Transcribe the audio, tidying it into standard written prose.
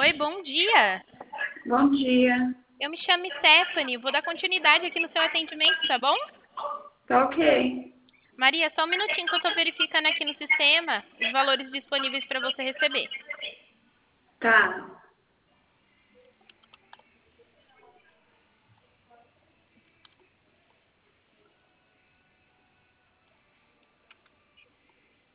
Oi, bom dia. Bom dia. Eu me chamo Stephanie, vou dar continuidade aqui no seu atendimento, tá bom? Tá ok. Maria, só um minutinho que eu tô verificando aqui no sistema os valores disponíveis para você receber. Tá.